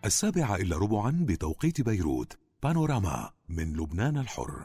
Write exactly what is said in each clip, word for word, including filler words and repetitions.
السابعة إلا ربعا بتوقيت بيروت. بانوراما من لبنان الحر.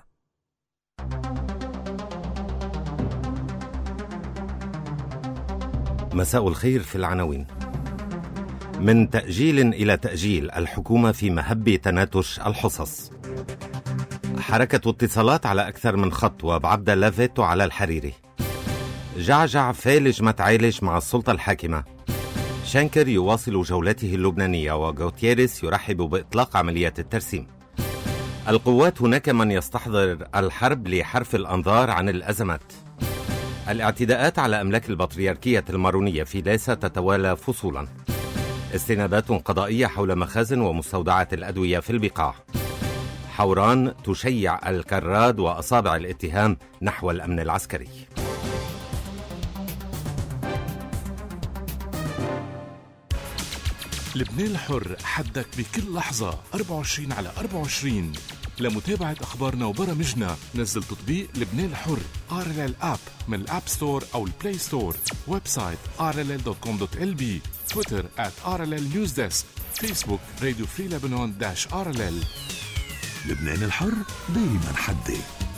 مساء الخير. في العناوين: من تأجيل إلى تأجيل، الحكومة في مهب تناتش الحصص. حركة اتصالات على أكثر من خط، وبعبدة لافيتو على الحريري. جعجع فالج متعالج مع السلطة الحاكمة. شانكر يواصل جولته اللبنانية، وغوتيريس يرحب بإطلاق عمليات الترسيم. القوات هناك من يستحضر الحرب لحرف الأنظار عن الأزمات. الاعتداءات على أملاك البطريركية المارونية في ليسا تتوالى فصولا. استنادات قضائية حول مخازن ومستودعات الأدوية في البقاع. حوران تشيع الكراد وأصابع الاتهام نحو الأمن العسكري. لبنان الحر، حدك بكل لحظة أربعة وعشرين على أربعة وعشرين. لمتابعة أخبارنا وبرامجنا نزل تطبيق لبنان الحر آر إل إل آب من الآب ستور أو البلاي ستور. ويب سايت آر إل إل دوت كوم دوت إل بي. تويتر آت آر إل إل نيوز ديسك. فيسبوك راديو فري لبنان داش آر إل إل. لبنان الحر دايما حدي.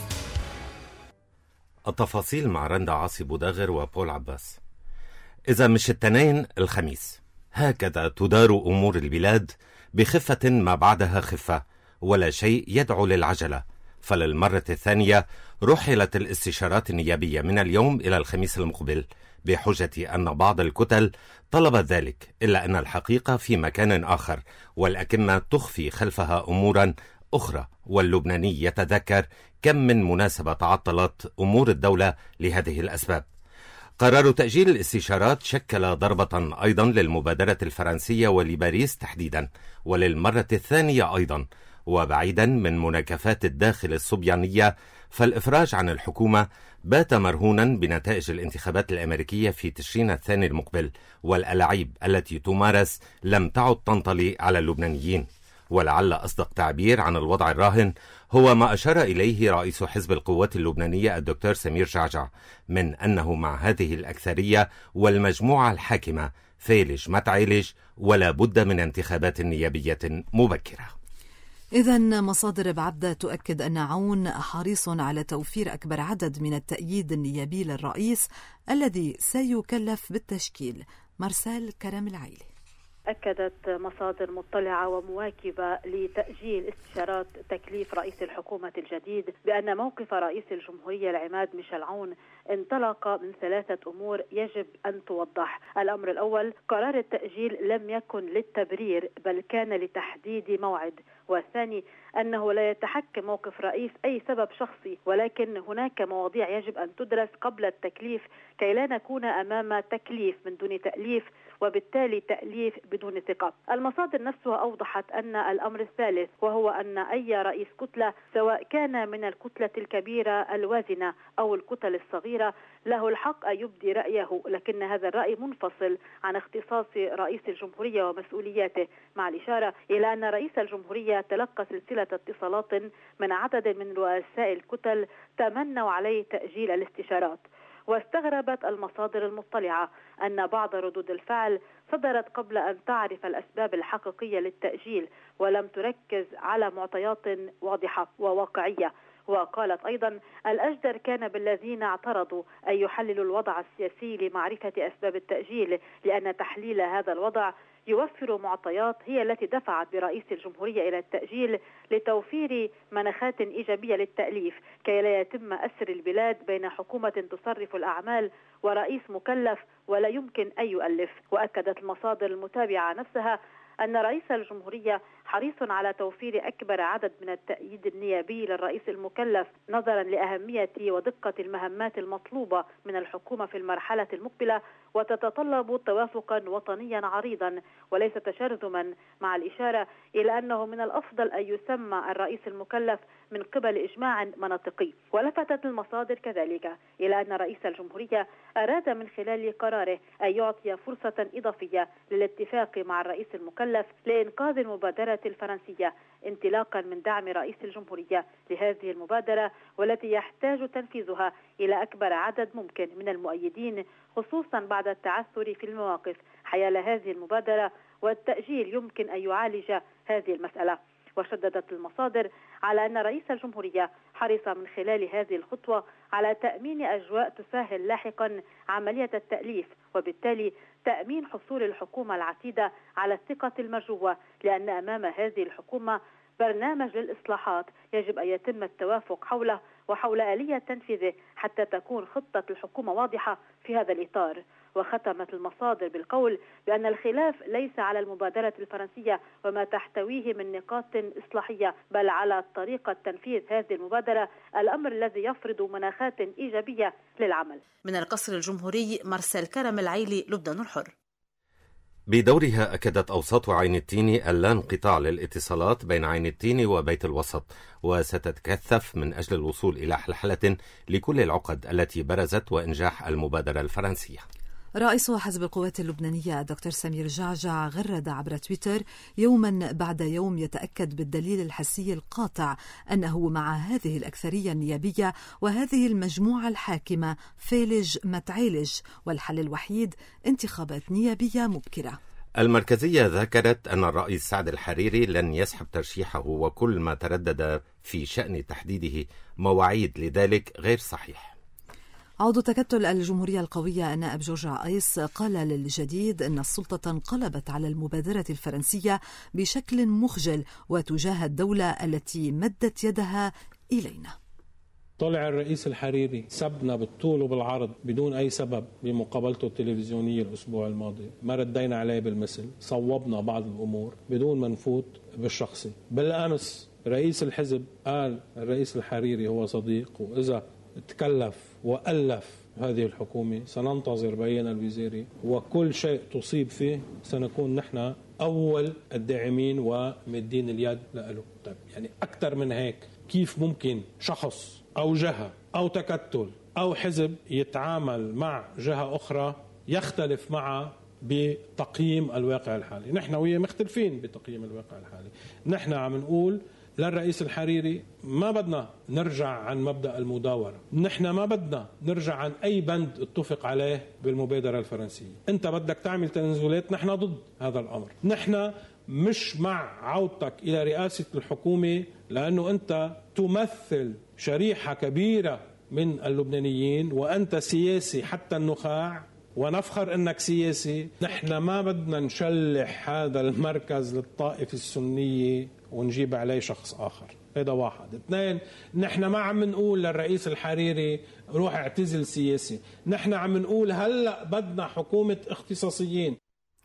التفاصيل مع رندا عاصي بوداغر وبول عباس. إذا مش التنين الخميس، هكذا تدار أمور البلاد بخفة ما بعدها خفة، ولا شيء يدعو للعجلة. فللمرة الثانية رحلت الاستشارات النيابية من اليوم إلى الخميس المقبل بحجة أن بعض الكتل طلبت ذلك، إلا أن الحقيقة في مكان آخر، والأكمة تخفي خلفها أمورا أخرى. واللبناني يتذكر كم من مناسبة تعطلت أمور الدولة لهذه الأسباب. قرار تأجيل الاستشارات شكل ضربة أيضا للمبادرة الفرنسية ولباريس تحديدا، وللمرة الثانية أيضا. وبعيدا من مناكفات الداخل الصبيانية، فالإفراج عن الحكومة بات مرهونا بنتائج الانتخابات الأمريكية في تشرين الثاني المقبل، والألاعيب التي تمارس لم تعد تنطلي على اللبنانيين. ولعل أصدق تعبير عن الوضع الراهن هو ما أشار إليه رئيس حزب القوات اللبنانية الدكتور سمير جعجع، من أنه مع هذه الأكثرية والمجموعة الحاكمة فالج متعالج، ولا بد من انتخابات نيابية مبكرة. إذن مصادر بعبدة تؤكد أن عون حريص على توفير أكبر عدد من التأييد النيابي للرئيس الذي سيكلف بالتشكيل. مرسال كرم العيلي. أكدت مصادر مطلعة ومواكبة لتأجيل استشارات تكليف رئيس الحكومة الجديد بأن موقف رئيس الجمهورية العماد ميشيل عون انطلق من ثلاثة أمور يجب أن توضح. الأمر الأول، قرار التأجيل لم يكن للتبرير بل كان لتحديد موعد. والثاني، أنه لا يتحكم موقف رئيس أي سبب شخصي، ولكن هناك مواضيع يجب أن تدرس قبل التكليف كي لا نكون أمام تكليف من دون تأليف، وبالتالي تأليف بدون ثقة. المصادر نفسها أوضحت أن الأمر الثالث، وهو أن أي رئيس كتلة سواء كان من الكتلة الكبيرة الوازنة أو الكتل الصغيرة له الحق أن يبدي رأيه، لكن هذا الرأي منفصل عن اختصاص رئيس الجمهورية ومسؤولياته، مع الإشارة إلى أن رئيس الجمهورية تلقى سلسلة اتصالات من عدد من رؤساء الكتل تمنوا عليه تأجيل الاستشارات. واستغربت المصادر المطلعة أن بعض ردود الفعل صدرت قبل أن تعرف الأسباب الحقيقية للتأجيل، ولم تركز على معطيات واضحة وواقعية. وقالت أيضا: الأجدر كان بالذين اعترضوا أن يحللوا الوضع السياسي لمعرفة أسباب التأجيل، لأن تحليل هذا الوضع يوفر معطيات هي التي دفعت برئيس الجمهورية إلى التأجيل لتوفير مناخات إيجابية للتأليف، كي لا يتم أسر البلاد بين حكومة تصرف الأعمال ورئيس مكلف ولا يمكن أن يؤلف. وأكدت المصادر المتابعة نفسها أن رئيس الجمهورية حريص على توفير أكبر عدد من التأييد النيابي للرئيس المكلف، نظرا لأهمية ودقة المهمات المطلوبة من الحكومة في المرحلة المقبلة، وتتطلب توافقا وطنيا عريضا وليس تشرذما، مع الإشارة إلى أنه من الأفضل أن يسمى الرئيس المكلف من قبل إجماع مناطقي. ولفتت المصادر كذلك إلى أن رئيس الجمهورية أراد من خلال قراره أن يعطي فرصة إضافية للاتفاق مع الرئيس المكلف لإنقاذ المبادرة الفرنسية، انطلاقا من دعم رئيس الجمهورية لهذه المبادرة، والتي يحتاج تنفيذها إلى أكبر عدد ممكن من المؤيدين، خصوصا بعد التعثر في المواقف حيال هذه المبادرة والتأجيل يمكن أن يعالج هذه المسألة. وشددت المصادر على أن رئيس الجمهورية حرص من خلال هذه الخطوة على تأمين أجواء تسهل لاحقا عملية التأليف، وبالتالي تأمين حصول الحكومة العتيدة على الثقة المرجوة، لأن أمام هذه الحكومة برنامج للإصلاحات يجب أن يتم التوافق حوله وحول آلية تنفيذه حتى تكون خطة الحكومة واضحة في هذا الإطار. وختمت المصادر بالقول بأن الخلاف ليس على المبادرة الفرنسية وما تحتويه من نقاط إصلاحية، بل على طريقة تنفيذ هذه المبادرة، الأمر الذي يفرض مناخات إيجابية للعمل. من القصر الجمهوري، مارسيل كرم العيلي، لبنان الحر. بدورها أكدت أوساط عين التين اللا انقطاع للاتصالات بين عين التين وبيت الوسط، وستتكثف من أجل الوصول إلى حلحلة لكل العقد التي برزت وإنجاح المبادرة الفرنسية. رئيس حزب القوات اللبنانية الدكتور سمير جعجع غرد عبر تويتر يوما بعد يوم يتأكد بالدليل الحسي القاطع أنه مع هذه الأكثرية النيابية وهذه المجموعة الحاكمة فيلج ما تعالج، والحل الوحيد انتخابات نيابية مبكرة. المركزية ذكرت أن الرئيس سعد الحريري لن يسحب ترشيحه، وكل ما تردد في شأن تحديده مواعيد لذلك غير صحيح. عضو تكتل الجمهورية القوية النائب جورج عائس قال للجديد أن السلطة انقلبت على المبادرة الفرنسية بشكل مخجل وتجاه الدولة التي مدت يدها إلينا. طلع الرئيس الحريري سبنا بالطول وبالعرض بدون أي سبب بمقابلته التلفزيونية الأسبوع الماضي، ما ردينا عليه بالمثل، صوبنا بعض الأمور بدون ما نفوت بالشخصي. بالأمس رئيس الحزب قال الرئيس الحريري هو صديق، وإذا تكلف وألف هذه الحكومة سننتظر بيان الوزيري، وكل شيء تصيب فيه سنكون نحن أول الداعمين ومدين اليد له. طيب يعني أكثر من هيك كيف ممكن شخص أو جهة أو تكتل أو حزب يتعامل مع جهة أخرى يختلف معها بتقييم الواقع الحالي؟ نحن وياه مختلفين بتقييم الواقع الحالي. نحن عم نقول للرئيس الحريري ما بدنا نرجع عن مبدأ المداورة، نحن ما بدنا نرجع عن أي بند اتفق عليه بالمبادرة الفرنسية. أنت بدك تعمل تنازلات، نحن ضد هذا الأمر. نحن مش مع عودتك إلى رئاسة الحكومة، لأنه أنت تمثل شريحة كبيرة من اللبنانيين وأنت سياسي حتى النخاع، ونفخر أنك سياسي. نحن ما بدنا نشلح هذا المركز للطائفة السنية ونجيب عليه شخص آخر. هذا واحد. اثنين، نحن ما عم نقول للرئيس الحريري روح اعتزل سياسي، نحن عم نقول هلأ بدنا حكومة اختصاصيين.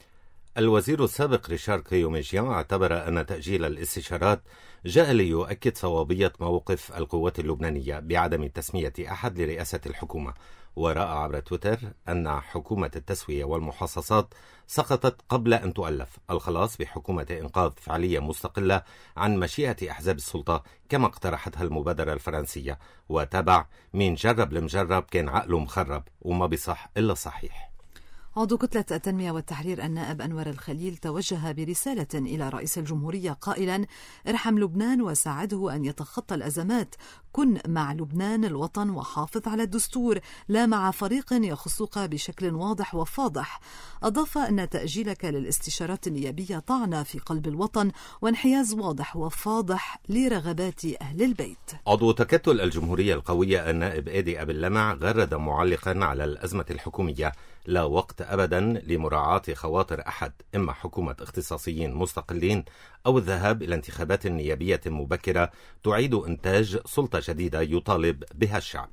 الوزير السابق ريشار كيوميجيان اعتبر أن تأجيل الاستشارات جاء ليؤكد صوابية موقف القوات اللبنانية بعدم تسمية أحد لرئاسة الحكومة، ورأى عبر تويتر أن حكومة التسوية والمحاصصات سقطت قبل أن تؤلف، الخلاص بحكومة إنقاذ فعلية مستقلة عن مشيئة أحزاب السلطة كما اقترحتها المبادرة الفرنسية. وتابع: مين جرب المجرب كان عقله مخرب وما بصح إلا صحيح. عضو كتلة التنمية والتحرير النائب أنور الخليل توجه برسالة إلى رئيس الجمهورية قائلا: ارحم لبنان وساعده أن يتخطى الأزمات، كن مع لبنان الوطن وحافظ على الدستور، لا مع فريق يخصك بشكل واضح وفاضح. أضاف أن تأجيلك للاستشارات النيابية طعن في قلب الوطن وانحياز واضح وفاضح لرغبات أهل البيت. عضو تكتل الجمهورية القوية النائب آدي أبي اللمع غرد معلقا على الأزمة الحكومية: لا وقت أبدا لمراعاة خواطر أحد، إما حكومة اختصاصيين مستقلين أو الذهاب إلى انتخابات نيابية مبكرة تعيد إنتاج سلطة جديدة يطالب بها الشعب.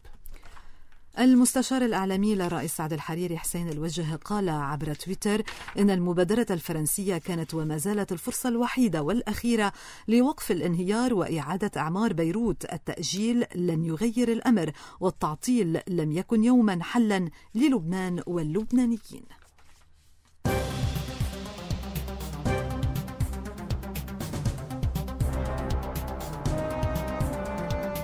المستشار الإعلامي للرئيس سعد الحريري حسين الوجه قال عبر تويتر إن المبادرة الفرنسية كانت وما زالت الفرصة الوحيدة والأخيرة لوقف الانهيار وإعادة أعمار بيروت. التأجيل لن يغير الأمر، والتعطيل لم يكن يوما حلا للبنان واللبنانيين.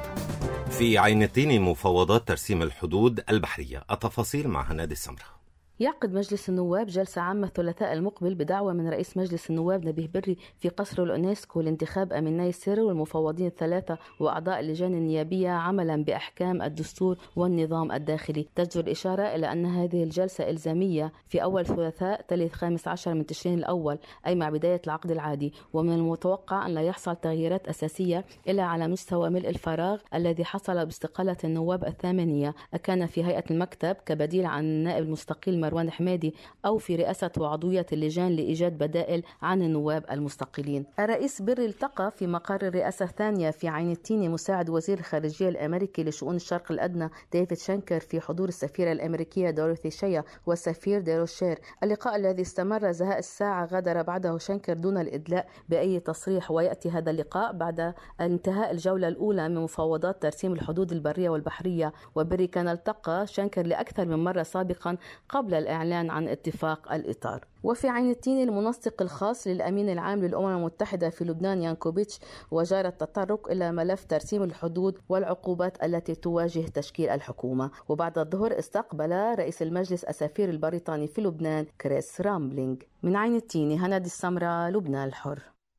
في عين التين مفاوضات ترسيم الحدود البحرية، التفاصيل مع هنادي السمرة. يعقد مجلس النواب جلسة عامة الثلاثاء المقبل بدعوة من رئيس مجلس النواب نبيه بري في قصر الأونسكو لانتخاب أميني السر والمفوضين الثلاثة وأعضاء اللجان النيابية عملا بأحكام الدستور والنظام الداخلي. تجدر الإشارة إلى أن هذه الجلسة إلزامية في أول ثلاثاء تالي الخامس عشر من تشرين الأول، أي مع بداية العقد العادي، ومن المتوقع أن لا يحصل تغييرات أساسية إلا على مستوى ملء الفراغ الذي حصل باستقالة النواب الثامنية، كان في هيئة المكتب كبديل عن النائب المستقيل مروان حمادي أو في رئاسة وعضوية اللجان لإيجاد بدائل عن النواب المستقلين. الرئيس بري التقى في مقر الرئاسة الثانية في عين التيني مساعد وزير الخارجية الأمريكي لشؤون الشرق الأدنى ديفيد شانكر في حضور السفيرة الأمريكية دوريثي شيا والسفير ديروشير. اللقاء الذي استمر زهاء الساعة غادر بعده شانكر دون الإدلاء بأي تصريح، ويأتي هذا اللقاء بعد انتهاء الجولة الأولى من مفاوضات ترسيم الحدود البرية والبحرية. وبري كان التقى شانكر لأكثر من مرة سابقا قبل الإعلان عن اتفاق الإطار. وفي عين التين المنسق الخاص للأمين العام للأمم المتحدة في لبنان يانكوفيتش وجار التطرق إلى ملف ترسيم الحدود والعقوبات التي تواجه تشكيل الحكومة. وبعد الظهر استقبل رئيس المجلس السفير البريطاني في لبنان كريس رامبلينغ. من عين التين هنادي السمراء، لبنان الحر.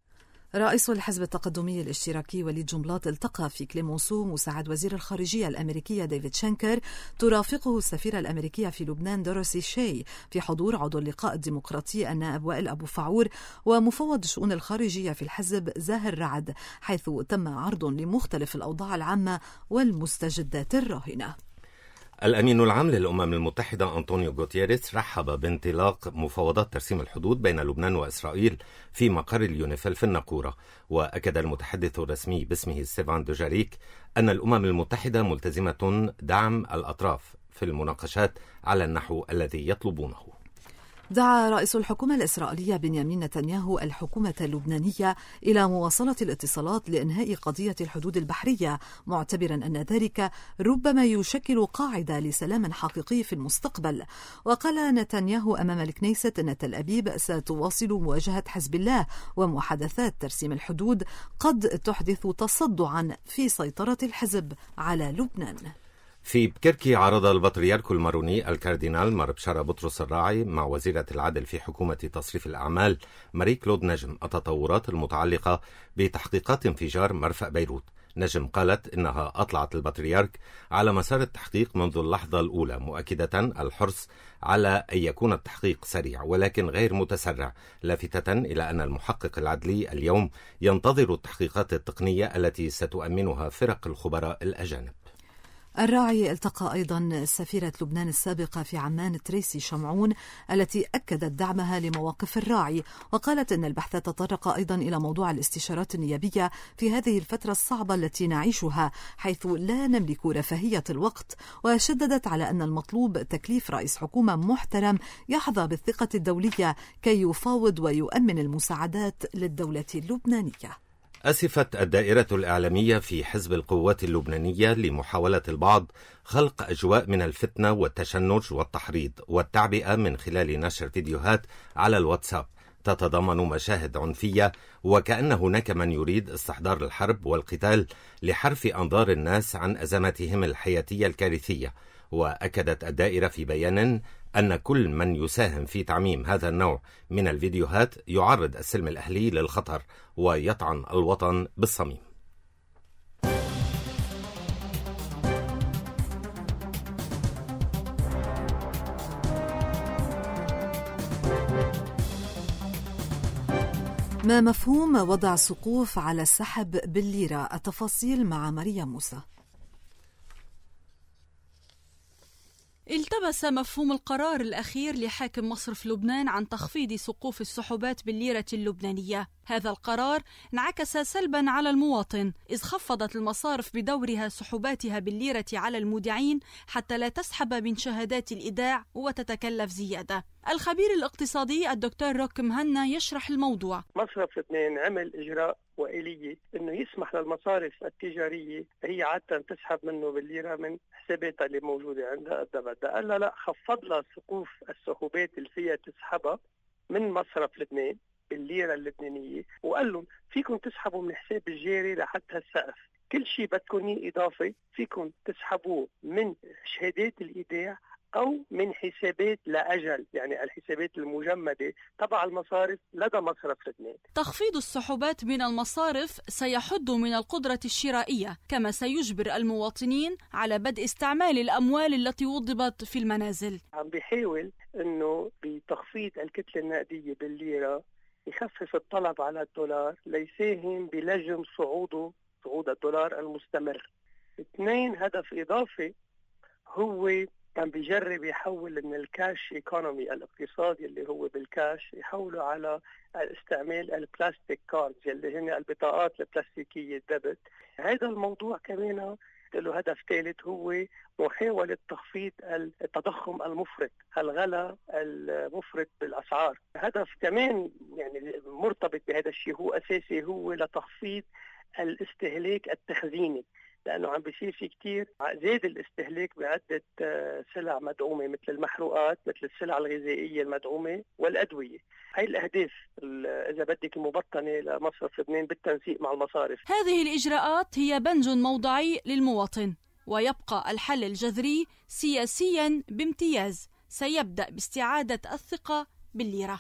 رئيس الحزب التقدمي الاشتراكي وليد جنبلاط التقى في كليمونسو مساعد وزير الخارجية الأمريكية ديفيد شانكر، ترافقه السفيرة الأمريكية في لبنان دوريثي شي، في حضور عضو اللقاء الديمقراطي النائب وائل أبو فعور ومفوض الشؤون الخارجية في الحزب زاهر رعد، حيث تم عرض لمختلف الأوضاع العامة والمستجدات الراهنة. الأمين العام للأمم المتحدة أنطونيو غوتيريس رحب بانطلاق مفاوضات ترسيم الحدود بين لبنان وإسرائيل في مقر اليونيفيل في الناقورة. وأكد المتحدث الرسمي باسمه ستيفان دوجاريك أن الأمم المتحدة ملتزمة دعم الأطراف في المناقشات على النحو الذي يطلبونه. دعا رئيس الحكومة الإسرائيلية بنيامين نتنياهو الحكومة اللبنانية إلى مواصلة الاتصالات لإنهاء قضية الحدود البحرية، معتبرا أن ذلك ربما يشكل قاعدة لسلام حقيقي في المستقبل. وقال نتنياهو أمام الكنيسة أن تل أبيب ستواصل مواجهة حزب الله ومحادثات ترسيم الحدود قد تحدث تصدعا في سيطرة الحزب على لبنان. في بكركي عرض البطريرك الماروني الكاردينال مار بشارة بطرس الراعي مع وزيرة العدل في حكومة تصريف الأعمال ماري كلود نجم التطورات المتعلقة بتحقيقات انفجار مرفأ بيروت. نجم قالت إنها أطلعت البطريرك على مسار التحقيق منذ اللحظة الأولى، مؤكدة الحرص على أن يكون التحقيق سريع ولكن غير متسرع، لافتة إلى أن المحقق العدلي اليوم ينتظر التحقيقات التقنية التي ستؤمنها فرق الخبراء الأجانب. الراعي التقى أيضا سفيرة لبنان السابقة في عمان تريسي شمعون التي أكدت دعمها لمواقف الراعي، وقالت أن البحث تطرق أيضا إلى موضوع الاستشارات النيابية في هذه الفترة الصعبة التي نعيشها، حيث لا نملك رفاهية الوقت. وشددت على أن المطلوب تكليف رئيس حكومة محترم يحظى بالثقة الدولية كي يفاوض ويؤمن المساعدات للدولة اللبنانية. أسفت الدائرة الإعلامية في حزب القوات اللبنانية لمحاولة البعض خلق أجواء من الفتنة والتشنج والتحريض والتعبئة من خلال نشر فيديوهات على الواتساب تتضمن مشاهد عنفية، وكأن هناك من يريد استحضار الحرب والقتال لحرف أنظار الناس عن أزماتهم الحياتية الكارثية. وأكدت الدائرة في بيان أن كل من يساهم في تعميم هذا النوع من الفيديوهات يعرض السلم الأهلي للخطر ويطعن الوطن بالصميم. ما مفهوم وضع سقوف على السحب بالليرة؟ التفاصيل مع ماريا موسى. التبس مفهوم القرار الأخير لحاكم مصرف لبنان عن تخفيض سقوف السحوبات بالليرة اللبنانية. هذا القرار انعكس سلبا على المواطن، إذ خفضت المصارف بدورها سحوباتها بالليرة على المودعين حتى لا تسحب من شهادات الإيداع وتتكلف زيادة. الخبير الاقتصادي الدكتور روك مهنا يشرح الموضوع. مصرف لبنان عمل إجراء وإلية إنه يسمح للمصارف التجارية هي عادة تسحب منه بالليرة من حساباتها اللي موجودة عندها قد بدها، قال لا لا خفض لها سقوف السحوبات اللي فيها تسحبها من مصرف لبنان بالليرة اللبنانية، وقال لهم فيكم تسحبوا من حساب الجاري لحتى السقف، كل شيء بدكم اياه إضافي فيكم تسحبوه من شهادات الإيداع أو من حسابات لأجل، يعني الحسابات المجمدة تبع المصارف لدى مصرف لبنان. تخفيض السحوبات من المصارف سيحد من القدرة الشرائية، كما سيجبر المواطنين على بدء استعمال الأموال التي وضبت في المنازل. عم بيحاول أنه بتخفيض الكتلة النقدية بالليرة يخفف الطلب على الدولار ليساهم بلجم صعوده صعود الدولار المستمر. اثنين، هدف إضافي هو كان بيجرب يحول من الكاش ايكونومي الاقتصادي اللي هو بالكاش يحوله على استعمال البلاستيك كاردز اللي هن البطاقات البلاستيكية الدبت. هذا الموضوع كمان له هدف ثالث هو محاولة تخفيض التضخم المفرط، الغلاء المفرط بالأسعار. هدف كمان يعني مرتبط بهذا الشيء هو أساسي هو لتخفيض الاستهلاك التخزيني، لأنه عم بيصير في كتير زاد الاستهلاك بعدة سلع مدعومة مثل المحروقات، مثل السلع الغذائية المدعومة والأدوية. هاي الأهداف إذا بدك مبطنة لمصرف لبنان بالتنسيق مع المصارف. هذه الإجراءات هي بنج موضعي للمواطن، ويبقى الحل الجذري سياسيا بامتياز سيبدأ باستعادة الثقة بالليرة.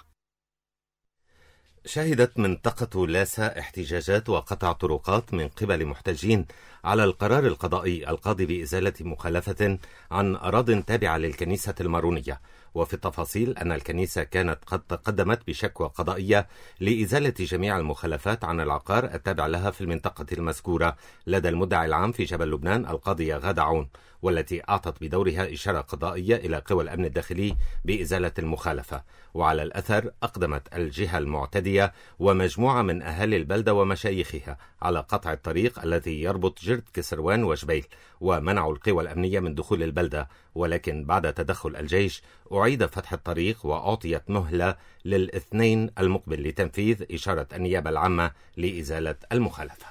شهدت منطقة لاسا احتجاجات وقطع طرقات من قبل محتجين على القرار القضائي القاضي بإزالة مخالفة عن أراضٍ تابعة للكنيسة المارونية. وفي التفاصيل أن الكنيسة كانت قد تقدمت بشكوى قضائية لإزالة جميع المخالفات عن العقار التابع لها في المنطقة المذكورة لدى المدعي العام في جبل لبنان القاضية غادة عون، والتي أعطت بدورها إشارة قضائية إلى قوى الأمن الداخلي بإزالة المخالفة. وعلى الأثر أقدمت الجهة المعتدية ومجموعة من أهالي البلدة ومشايخها على قطع الطريق الذي يربط جرد كسروان وجبيل، ومنعوا القوى الأمنية من دخول البلدة. ولكن بعد تدخل الجيش أعيد فتح الطريق وأعطيت مهلة للاثنين المقبل لتنفيذ إشارة النيابة العامة لإزالة المخالفة.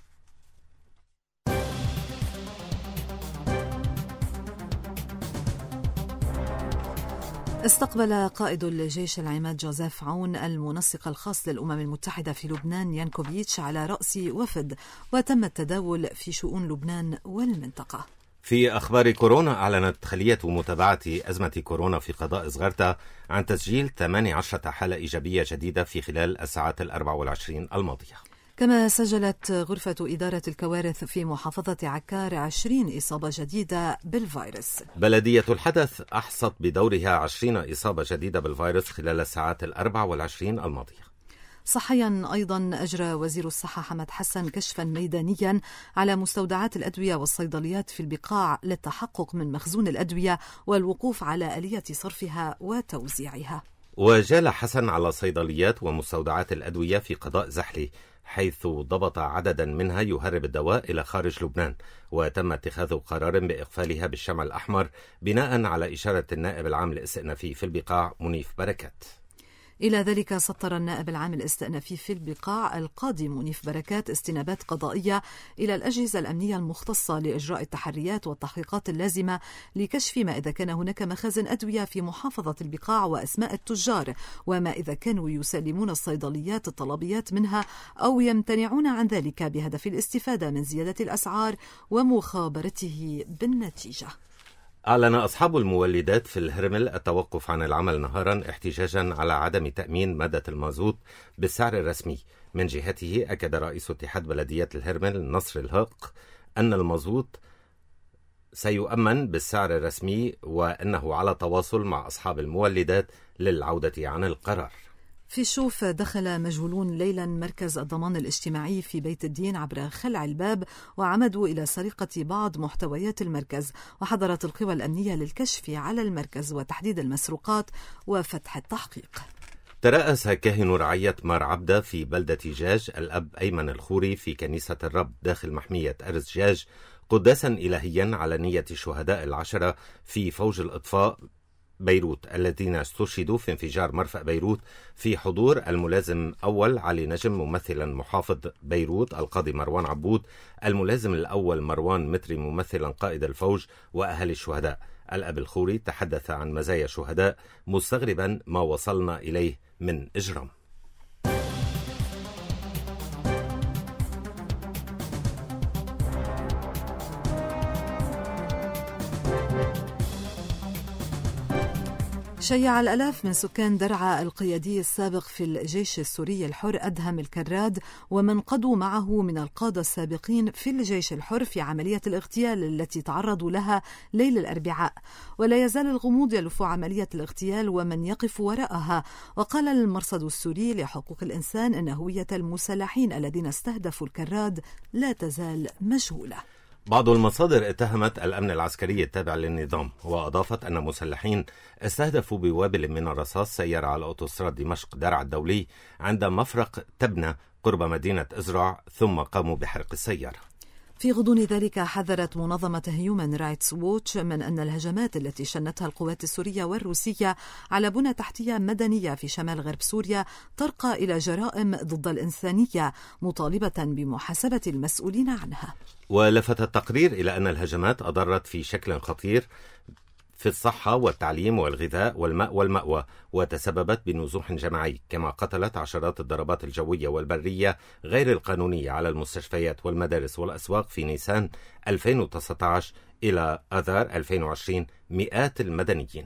استقبل قائد الجيش العماد جوزيف عون المنسق الخاص للأمم المتحدة في لبنان يانكوفيتش على رأس وفد، وتم التداول في شؤون لبنان والمنطقة. في أخبار كورونا، أعلنت خلية متابعة أزمة كورونا في قضاء زغرتا عن تسجيل ثمانية عشر حالة إيجابية جديدة في خلال الساعات الأربع والعشرين الماضية. كما سجلت غرفة إدارة الكوارث في محافظة عكار عشرين إصابة جديدة بالفيروس. بلدية الحدث أحصت بدورها عشرين إصابة جديدة بالفيروس خلال الساعات الأربع والعشرين الماضية. صحيا أيضا أجرى وزير الصحة حمد حسن كشفا ميدانيا على مستودعات الأدوية والصيدليات في البقاع للتحقق من مخزون الأدوية والوقوف على آلية صرفها وتوزيعها. وجال حسن على صيدليات ومستودعات الأدوية في قضاء زحلي، حيث ضبط عددا منها يهرب الدواء إلى خارج لبنان، وتم اتخاذ قرار بإقفالها بالشمع الأحمر بناء على إشارة النائب العام الاستئنافي في البقاع منيف بركات. إلى ذلك سطر النائب العام الاستئنافي في البقاع القاضي منيف بركات استنابات قضائية إلى الأجهزة الأمنية المختصة لإجراء التحريات والتحقيقات اللازمة لكشف ما إذا كان هناك مخازن أدوية في محافظة البقاع وأسماء التجار، وما إذا كانوا يسلمون الصيدليات الطلبيات منها أو يمتنعون عن ذلك بهدف الاستفادة من زيادة الأسعار ومخابرته بالنتيجة. أعلن أصحاب المولدات في الهرمل التوقف عن العمل نهارا احتجاجا على عدم تأمين مادة المازوت بالسعر الرسمي. من جهته أكد رئيس اتحاد بلدية الهرمل نصر الهق أن المازوت سيؤمن بالسعر الرسمي وأنه على تواصل مع أصحاب المولدات للعودة عن القرار. في الشوف دخل مجهولون ليلا مركز الضمان الاجتماعي في بيت الدين عبر خلع الباب وعمدوا إلى سرقة بعض محتويات المركز، وحضرت القوى الأمنية للكشف على المركز وتحديد المسروقات وفتح التحقيق. ترأس كاهن رعية مار عبدة في بلدة جاج الأب أيمن الخوري في كنيسة الرب داخل محمية أرز جاج قداسا إلهيا على نية الشهداء العشرة في فوج الإطفاء بيروت الذين استشهدوا في انفجار مرفأ بيروت في حضور الملازم أول علي نجم ممثلا محافظ بيروت القاضي مروان عبود، الملازم الأول مروان متري ممثلا قائد الفوج وأهل الشهداء. الأب الخوري تحدث عن مزايا الشهداء مستغربا ما وصلنا إليه من إجرام. شيع الآلاف من سكان درعا القيادي السابق في الجيش السوري الحر أدهم الكراد ومن قضوا معه من القادة السابقين في الجيش الحر في عملية الاغتيال التي تعرضوا لها ليل الأربعاء، ولا يزال الغموض يلف عملية الاغتيال ومن يقف وراءها. وقال المرصد السوري لحقوق الإنسان أن هوية المسلحين الذين استهدفوا الكراد لا تزال مجهولة. بعض المصادر اتهمت الأمن العسكري التابع للنظام، وأضافت أن مسلحين استهدفوا بوابل من الرصاص سيارة على أوتوستراد دمشق درعا الدولي عند مفرق تبنة قرب مدينة إزرع، ثم قاموا بحرق السيارة. في غضون ذلك حذرت منظمة هيومن رايتس ووتش من أن الهجمات التي شنتها القوات السورية والروسية على بنى تحتية مدنية في شمال غرب سوريا ترقى إلى جرائم ضد الإنسانية، مطالبة بمحاسبة المسؤولين عنها. ولفت التقرير إلى أن الهجمات أضرت في شكل خطير في الصحة والتعليم والغذاء والماء والمأوى، وتسببت بنزوح جماعي، كما قتلت عشرات الضربات الجوية والبرية غير القانونية على المستشفيات والمدارس والأسواق في نيسان ألفين وتسعة عشر إلى آذار ألفين وعشرين مئات المدنيين.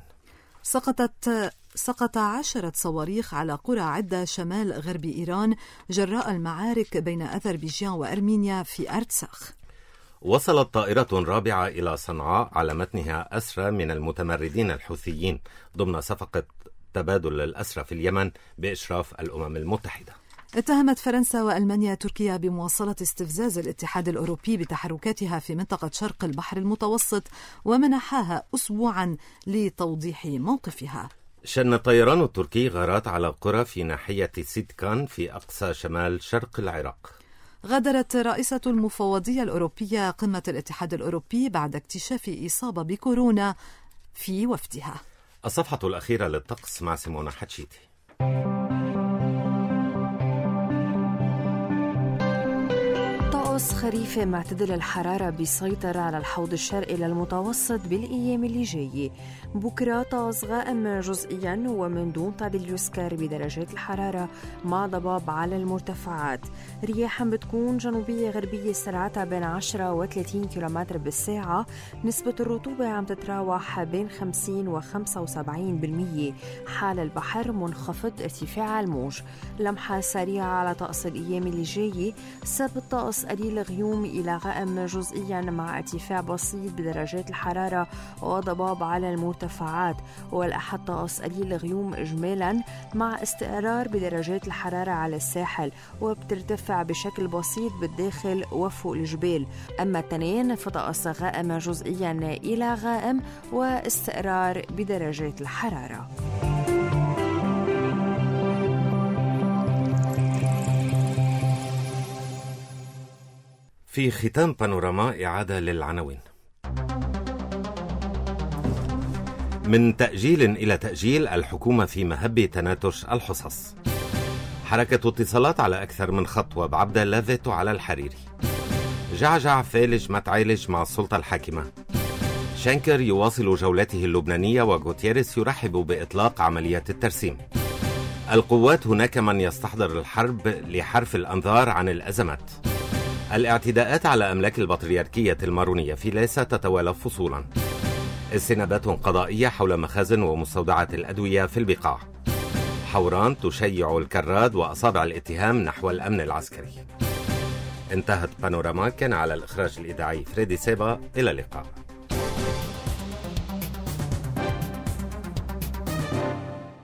سقطت سقط عشرة صواريخ على قرى عدة شمال غرب إيران جراء المعارك بين أذربيجان وأرمينيا في أرتساخ. وصلت طائرة رابعة إلى صنعاء على متنها أسرى من المتمردين الحوثيين ضمن صفقة تبادل الأسرى في اليمن بإشراف الأمم المتحدة. اتهمت فرنسا وألمانيا تركيا بمواصلة استفزاز الاتحاد الأوروبي بتحركاتها في منطقة شرق البحر المتوسط، ومنحاها أسبوعا لتوضيح موقفها. شن الطيران التركي غارات على قرى في ناحية سيدكان في أقصى شمال شرق العراق. غادرت رئيسة المفوضية الأوروبية قمة الاتحاد الأوروبي بعد اكتشاف إصابة بكورونا في وفدها. الصفحة الأخيرة للطقس مع سيمونا حتشيتي. طقس خريفي معتدل الحرارة بيسيطر على الحوض الشرقي للمتوسط بالأيام اللي جاية. بكرة طقس غائم جزئيا ومن دون تعديل يذكر بدرجات الحرارة مع ضباب على المرتفعات. رياح بتكون جنوبية غربية سرعتها بين عشرة وثلاثين كيلومتر بالساعة. نسبة الرطوبة عم تتراوح بين خمسين وخمسة وسبعين بالمية. حال البحر منخفض ارتفاع الموج. لمحة سريعة على طقس الأيام اللي جاية. سبب الطقس قليل غيوم إلى غائم جزئيا مع ارتفاع بسيط بدرجات الحرارة وضباب على المرتفعات. والأحد طقس قليل غيوم إجمالا مع استقرار بدرجات الحرارة على الساحل، وبترتفع بشكل بسيط بالداخل وفوق الجبال. أما التنين فطقس غائم جزئيا إلى غائم واستقرار بدرجات الحرارة. في ختام بانوراما إعادة للعناوين. من تأجيل إلى تأجيل، الحكومة في مهب تناتش الحصص. حركة اتصالات على أكثر من خط، وبعبدة لا فيتو على الحريري. جعجع فالج ما تعالج مع السلطة الحاكمة. شانكر يواصل جولته اللبنانية، وغوتيريس يرحب بإطلاق عملية الترسيم. القوات هناك من يستحضر الحرب لحرف الأنظار عن الأزمات. الاعتداءات على أملاك البطريركية المارونية في ليسا تتوالى فصولا. استنابات قضائية حول مخازن ومستودعات الأدوية في البقاع. حوران تشيع الكراد وأصابع الاتهام نحو الأمن العسكري. انتهت بانوراما، كان على الإخراج الإذاعي فريدي سيبا. إلى اللقاء.